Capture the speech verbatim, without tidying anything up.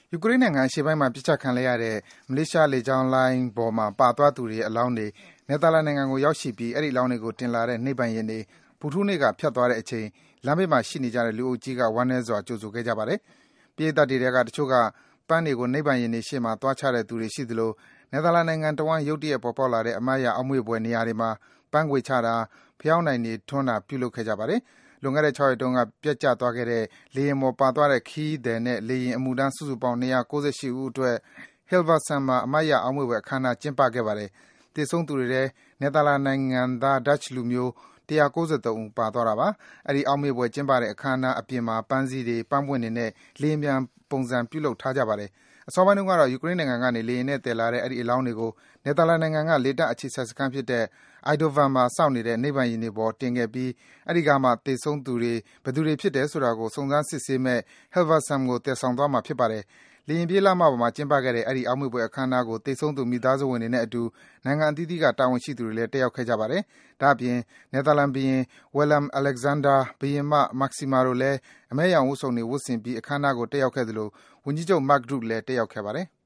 ယူကရိန်းနိုင်ငံအရှေ့ပိုင်းမှာပစ်ချခံလိုက်ရတဲ့မလေးရှားလေကြောင်းလိုင်းပေါ်မှာပါသွားသူတွေရဲ့အလောင်းတွေနယ်သာလန်နိုင်ငံကိုရောက်ရှိပြီးအဲဒီအလောင်းတွေကိုတင်လာတဲ့နိဗ္ဗာန်ယာဉ်တွေဗုဒ္ဓဟူးနေ့ကဖြတ်သွားတဲ့အချိန်လမ်းဘေးမှာရှိနေကြတဲ့လူအုပ်ကြီးကဝမ်းနည်းစွာကြိုဆိုခဲ့ကြပါတယ်။ပရိသတ်တွေထဲကတချို့ကပန်းတွေကိုနိဗ္ဗာန်ယာဉ်တွေရှေ့မှာသွားချတဲ့သူတွေရှိသလိုနယ်သာလန်နိုင်ငံတဝန်းရုတ်တရက်ပေါ်ပေါက်လာတဲ့အမှားအယအောက်မေ့ဘွယ်နေရာတွေမှာပန်းခွေချတာ၊ဖယောင်းတိုင်တွေထွန်းတာပြုလုပ်ခဲ့ကြပါတယ်။လွန်ခဲ့တဲ့၆ရက်တုန်းကပျက်ကျသွားခဲ့တဲ့လေယာဉ်ပေါ်ပါသွားတဲ့ခရီးသည်နဲ့လေယာဉ်အမှုထမ်းစုစုပေါင်း၂၉၈ဦးအတွက် Hilversum မှာအမှားအယအောက်မေ့ဘွယ်အခမ်းအနားကျင်းပခဲ့ပါတယ်။သေဆုံးသူတွေထဲနယ်သာလန်နိုင်ငံသား Dutch လူမျိုး၁၉၃ဦးပါသွားတာပါ။အဲဒီအောက်မေ့ဘွယ်ကျင်းပတဲ့အခမ်းအနားအပြင်မှာပန်းစည်းတွေ၊ပန်းပွင့်တွေနဲ့လေယာဉ်ပျံပုံစံပြုလုပ်ထားကြပါတယ်။အစောပိုင်းတုန်းကတော့ယူကရိန်းနိုင်ငံကနေလေယာဉ်နဲ့သယ်လာတဲ့အဲဒီအလောင်းတွေကိုနယ်သာလန်နိုင်ငံကလေတပ်အခြေစိုက်စခန်းဖြစ်တဲ့ Eindhoven မှာစောင့်နေတဲ့နိဗ္ဗာန်ယာဉ်တွေပေါ်တင်ခဲ့ပြီးအဲဒီကမှသေဆုံးသူတွေဘယ်သူတွေဖြစ်တယ်ဆိုတာကိုစုံစမ်းစစ်ဆေးမယ့် Hilversum ကိုသယ်ဆောင်သွားမှာဖြစ်ပါတယ်။လေယာဉ်ပြေးလမ်းမပေါ်မှာကျင်းပခဲ့တဲ့အဲဒီအောက်မေ့ဘွယ်အခမ်းအနားကိုသေဆုံးသူမိသားစုဝင်တွေနဲ့အတူနိုင်ငံအသီးသီးကတာဝန်ရှိသူတွေလည်းတက်ရောက်ခဲ့ကြပါတယ်။ဒါ့အပြင်နယ်သာလန်ဘုရင် Willem-Alexander ၊ဘုရင်မ Maxima တို့လည်းအမည်းရောင်ဝတ်စုံတွေဝတ်ဆင်ပြီးအခမ်းအနားကိုတက်ရောက်ခဲ့သလိုဝန်ကြီးချုပ် Mark Rutte လည်းတက်ရောက်ခဲ့ပါတယ်။